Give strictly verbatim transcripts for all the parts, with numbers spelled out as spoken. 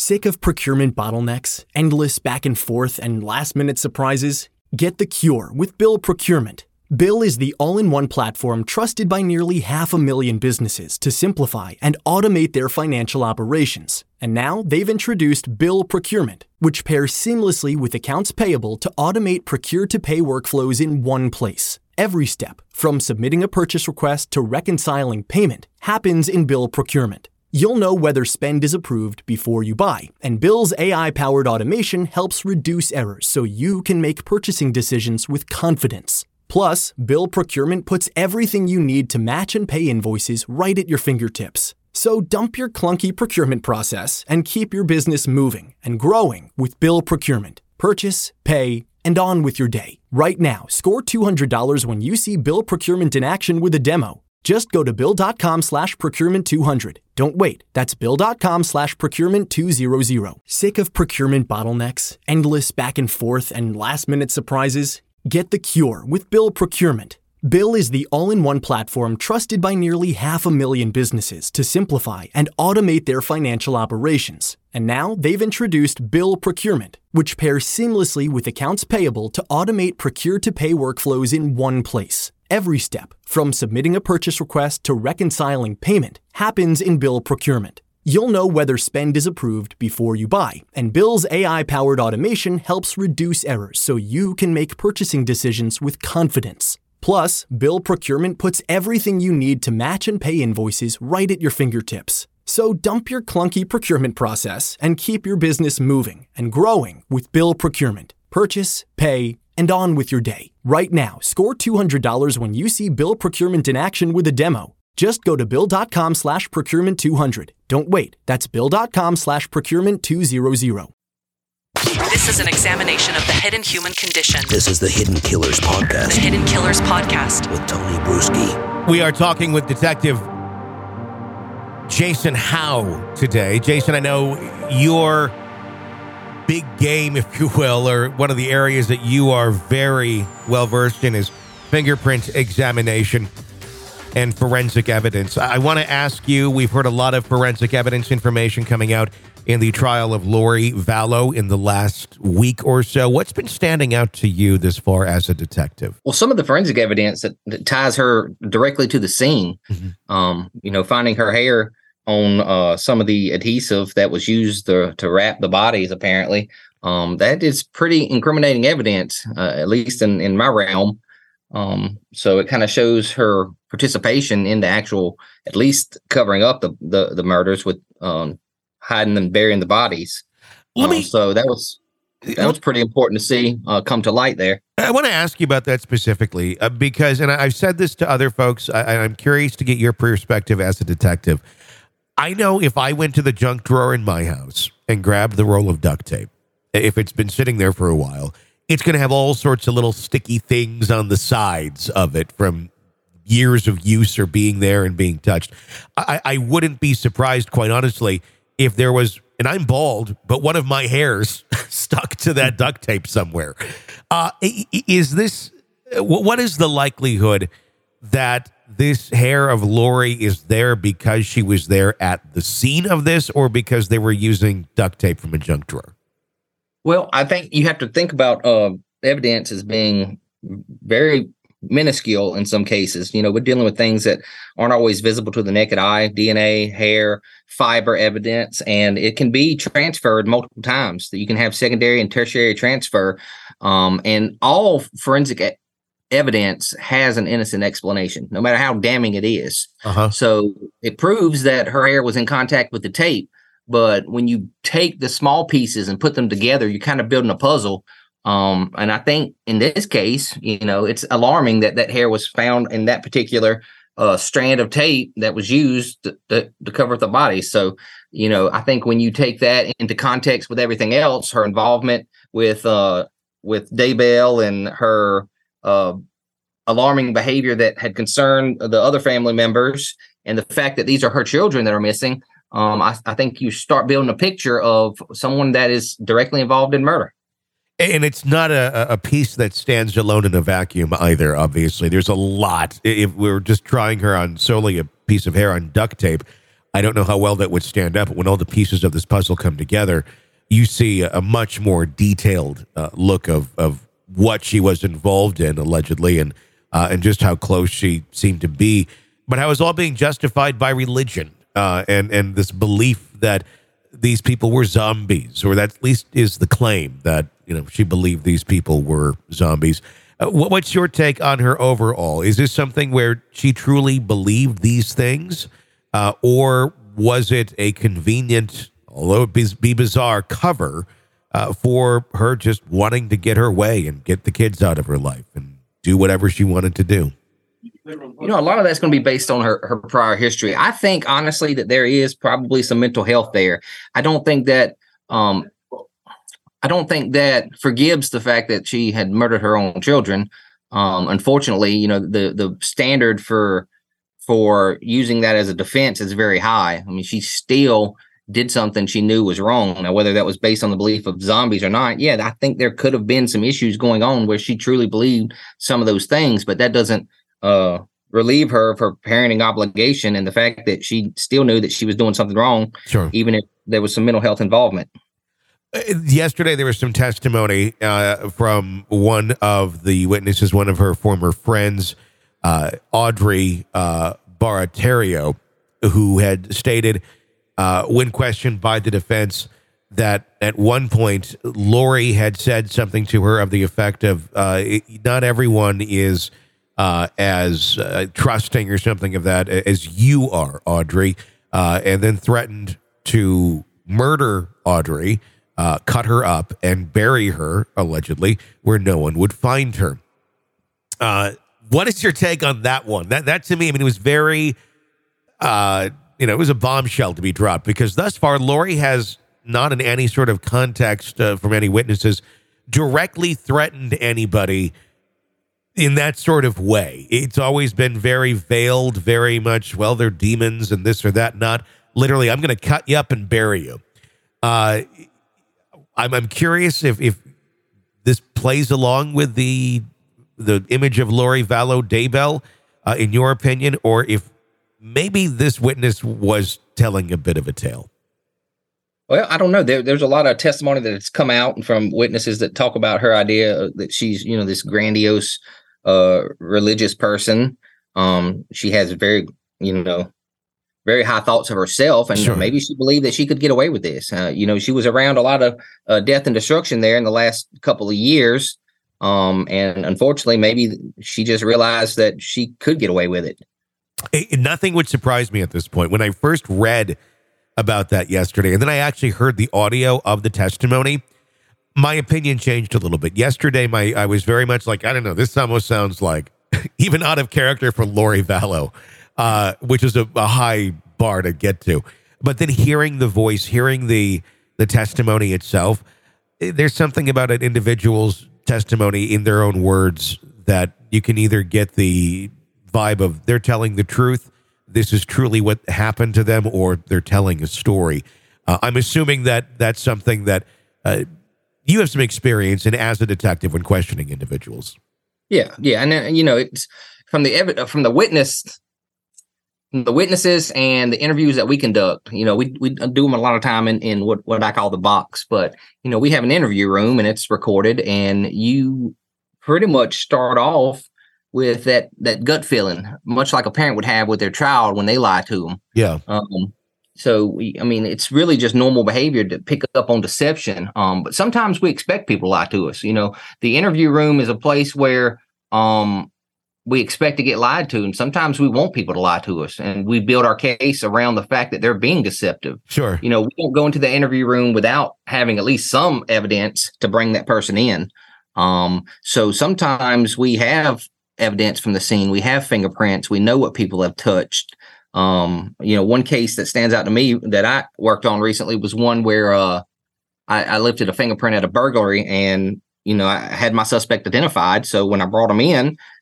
Sick of procurement bottlenecks, endless back and forth, and last-minute surprises? Get the cure with Bill Procurement. Bill is the all-in-one platform trusted by nearly half a million businesses to simplify and automate their financial operations. And now they've introduced Bill Procurement, which pairs seamlessly with accounts payable to automate procure-to-pay workflows in one place. Every step, from submitting a purchase request to reconciling payment, happens in Bill Procurement. You'll know whether spend is approved before you buy, and Bill's A I-powered automation helps reduce errors so you can make purchasing decisions with confidence. Plus, Bill Procurement puts everything you need to match and pay invoices right at your fingertips. So dump your clunky procurement process and keep your business moving and growing with Bill Procurement. Purchase, pay, and on with your day. Right now, score two hundred dollars when you see Bill Procurement in action with a demo. Just go to bill.com slash procurement 200. Don't wait. That's bill.com slash procurement 200. Sick of procurement bottlenecks, endless back and forth, and last-minute surprises? Get the cure with Bill Procurement. Bill is the all-in-one platform trusted by nearly half a million businesses to simplify and automate their financial operations. And now they've introduced Bill Procurement, which pairs seamlessly with accounts payable to automate procure-to-pay workflows in one place. Every step, from submitting a purchase request to reconciling payment, happens in Bill Procurement. You'll know whether spend is approved before you buy, and Bill's A I-powered automation helps reduce errors so you can make purchasing decisions with confidence. Plus, Bill Procurement puts everything you need to match and pay invoices right at your fingertips. So dump your clunky procurement process and keep your business moving and growing with Bill Procurement. Purchase, pay, and on with your day. Right now, score two hundred dollars when you see Bill Procurement in action with a demo. Just go to bill.com slash procurement 200. Don't wait. That's bill.com slash procurement 200. This is an examination of the hidden human condition. This is the Hidden Killers Podcast. The Hidden Killers Podcast. With Tony Bruschi. We are talking with Detective Jason Howe today. Jason, I know your big game, if you will, or one of the areas that you are very well versed in is fingerprint examination and forensic evidence. I want to ask you, we've heard a lot of forensic evidence information coming out in the trial of Lori Vallow in the last week or so. What's been standing out to you this far as a detective? Well, some of the forensic evidence that, that ties her directly to the scene, mm-hmm. um, you know, finding her hair on uh, some of the adhesive that was used to, to wrap the bodies, apparently. Um, that is pretty incriminating evidence, uh, at least in, in my realm. Um, so it kind of shows her participation in the actual, at least covering up the, the, the murders with um, hiding and burying the bodies. Let me, um, so that was that was pretty important to see uh, come to light there. I want to ask you about that specifically uh, because, and I've said this to other folks, I, I'm curious to get your perspective as a detective. I know if I went to the junk drawer in my house and grabbed the roll of duct tape, if it's been sitting there for a while, it's going to have all sorts of little sticky things on the sides of it from years of use or being there and being touched. I, I wouldn't be surprised, quite honestly, if there was, and I'm bald, but one of my hairs stuck to that duct tape somewhere. Uh, is this, what is the likelihood that this hair of Lori is there because she was there at the scene of this or because they were using duct tape from a junk drawer? Well, I think you have to think about uh, evidence as being very minuscule in some cases. You know, we're dealing with things that aren't always visible to the naked eye, D N A, hair, fiber evidence, and it can be transferred multiple times. That you can have secondary and tertiary transfer, um, and all forensic e- evidence has an innocent explanation, no matter how damning it is. Uh-huh. So it proves that her hair was in contact with the tape. But when you take the small pieces and put them together, you're kind of building a puzzle. Um, and I think in this case, you know, it's alarming that that hair was found in that particular uh, strand of tape that was used to, to, to cover the body. So, you know, I think when you take that into context with everything else, her involvement with uh, with Daybell and her uh, alarming behavior that had concerned the other family members and the fact that these are her children that are missing, Um, I, I think you start building a picture of someone that is directly involved in murder. And it's not a, a piece that stands alone in a vacuum either, obviously. There's a lot. If we were just trying her on solely a piece of hair on duct tape, I don't know how well that would stand up, but when all the pieces of this puzzle come together, you see a, a much more detailed uh, look of, of what she was involved in, allegedly, and uh, and just how close she seemed to be, but how it was all being justified by religion uh, and, and this belief that these people were zombies, or that at least is the claim, that, you know, she believed these people were zombies. Uh, what, what's your take on her overall? Is this something where she truly believed these things, uh, or was it a convenient, although it be, be bizarre, cover uh, for her just wanting to get her way and get the kids out of her life and do whatever she wanted to do? You know, a lot of that's going to be based on her, her prior history. I think, honestly, that there is probably some mental health there. I don't think that um, I don't think that forgives the fact that she had murdered her own children. Um, unfortunately, you know, the the standard for for using that as a defense is very high. I mean, she still did something she knew was wrong. Now, whether that was based on the belief of zombies or not, yeah, I think there could have been some issues going on where she truly believed some of those things, but that doesn't uh, relieve her of her parenting obligation and the fact that she still knew that she was doing something wrong, sure, even if there was some mental health involvement. Yesterday, there was some testimony uh, from one of the witnesses, one of her former friends, uh, Audrey uh, Baratario, who had stated, uh, when questioned by the defense, that at one point Lori had said something to her of the effect of, uh, it, not everyone is uh, as uh, trusting or something of that as you are, Audrey, uh, and then threatened to murder Audrey, uh, cut her up, and bury her, allegedly, where no one would find her. Uh, what is your take on that one? That, that to me, I mean, it was very, uh, you know, it was a bombshell to be dropped, because thus far, Lori has not in any sort of context uh, from any witnesses directly threatened anybody in that sort of way. It's always been very veiled, very much, well, they're demons and this or that, not literally, I'm going to cut you up and bury you. Uh, I'm, I'm curious if, if this plays along with the the image of Lori Vallow Daybell, uh, in your opinion, or if maybe this witness was telling a bit of a tale. Well, I don't know. There, there's a lot of testimony that has come out from witnesses that talk about her idea that she's, you know, this grandiose uh, religious person. Um, she has very, you know, very high thoughts of herself, and sure, maybe she believed that she could get away with this. Uh, you know, she was around a lot of uh, death and destruction there in the last couple of years. Um, and unfortunately, maybe she just realized that she could get away with it. It, nothing would surprise me at this point. When I first read about that yesterday, and then I actually heard the audio of the testimony, my opinion changed a little bit. Yesterday, my I was very much like, I don't know, this almost sounds like even out of character for Lori Vallow, uh, which is a, a high bar to get to. But then hearing the voice, hearing the the testimony itself, there's something about an individual's testimony in their own words that you can either get the vibe of they're telling the truth, this is truly what happened to them, or they're telling a story. Uh, I'm assuming that that's something that uh, you have some experience in as a detective when questioning individuals. Yeah, yeah, and then, you know, it's from the ev- from the witness, the witnesses and the interviews that we conduct. You know, we we do them a lot of time in, in what what I call the box, but you know, we have an interview room and it's recorded, and you pretty much start off with that that gut feeling, much like a parent would have with their child when they lie to them. Yeah. Um, so, we, I mean, it's really just normal behavior to pick up on deception. Um, but sometimes we expect people to lie to us. You know, the interview room is a place where um, we expect to get lied to. And sometimes we want people to lie to us. And we build our case around the fact that they're being deceptive. Sure. You know, we don't go into the interview room without having at least some evidence to bring that person in. Um, so sometimes we have evidence from the scene. We have fingerprints. We know what people have touched. Um, you know, one case that stands out to me that I worked on recently was one where uh, I, I lifted a fingerprint at a burglary, and, you know, I had my suspect identified. So when I brought him in,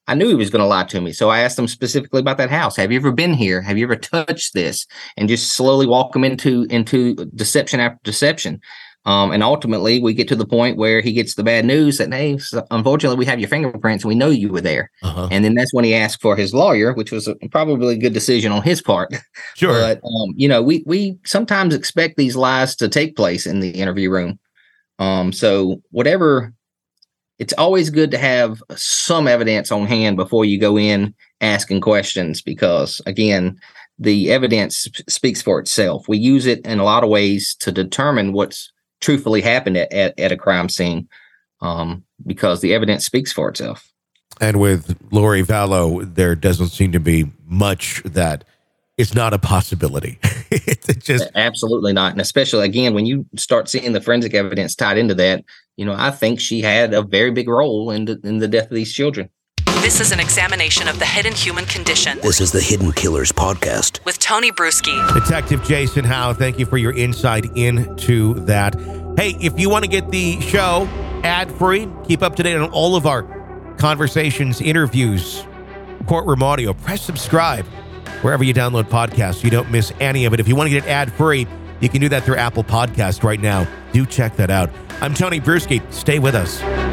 I knew he was going to lie to me. So I asked him specifically about that house. Have you ever been here? Have you ever touched this? And just slowly walk him into, into deception after deception. Um, and ultimately, we get to the point where he gets the bad news that, hey, unfortunately, we have your fingerprints and we know you were there. Uh-huh. And then that's when he asked for his lawyer, which was a, probably a good decision on his part. Sure. But, um, you know, we we sometimes expect these lies to take place in the interview room. Um, so whatever, it's always good to have some evidence on hand before you go in asking questions, because, again, the evidence sp- speaks for itself. We use it in a lot of ways to determine what's truthfully happened at, at, at a crime scene, um, because the evidence speaks for itself. And with Lori Vallow, there doesn't seem to be much that is not a possibility. It's just absolutely not. And especially, again, when you start seeing the forensic evidence tied into that, you know, I think she had a very big role in the, in the death of these children. This is an examination of the hidden human condition. This is the Hidden Killers podcast with Tony Bruschi. Detective Jason Howe, thank you for your insight into that. Hey, if you want to get the show ad-free, keep up to date on all of our conversations, interviews, courtroom audio, press subscribe wherever you download podcasts so you don't miss any of it. If you want to get it ad-free, you can do that through Apple Podcasts right now. Do check that out. I'm Tony Bruschi. Stay with us.